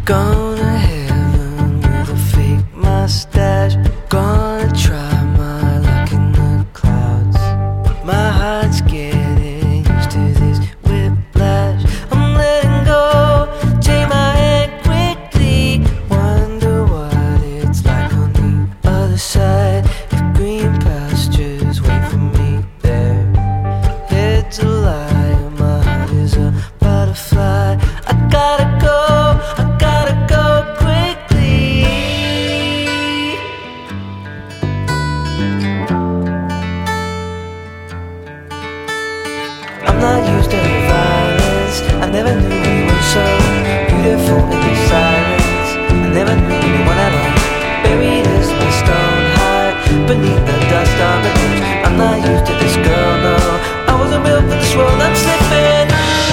Gone to heaven with a fake mustache. Gonna try my luck in the clouds. My heart's getting used to this whiplash. I'm letting go, take my hand quickly. Wonder what it's like on the other side. If green pastures wait for me there. Head's a lie, my heart is a butterfly. I gotta go quickly. I'm not used to violence. I never knew anyone so beautiful in the silence. I never knew anyone at all. Buried as my stone heart beneath the dust of an age. I'm not used to this girl, no. I wasn't built for this world, I'm slipping.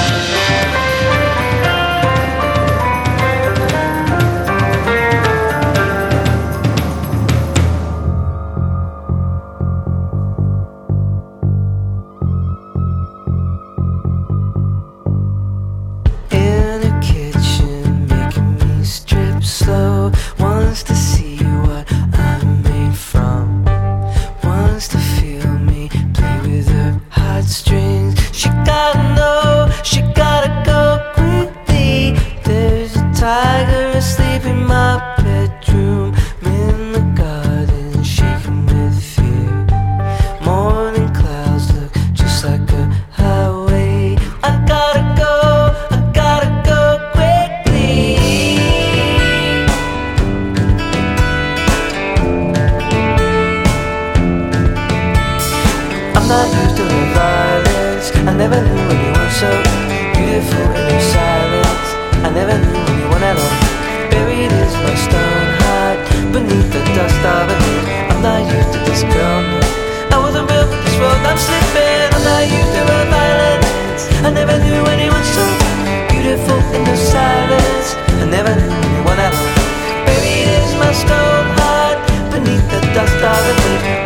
Slow, wants to see what I'm made from, wants to feel me play with her heartstrings. She gotta know, she gotta go quickly. There's a tiger asleep in my bedroom. I'm in the garden, shaking with fear. Morning clouds look just like a highway. I gotta go quickly. I'm not used to the violence. I never knew anyone so beautiful in their silence. I never knew anyone at all. Buried is my stone heart beneath the dust of an age. I'm not used to this girl, no. I wasn't built for this world, I'm slipping. I'm not used to her violence. I never knew anyone so beautiful in their silence. I never knew anyone at all. Buried is my stone heart beneath the dust of an age.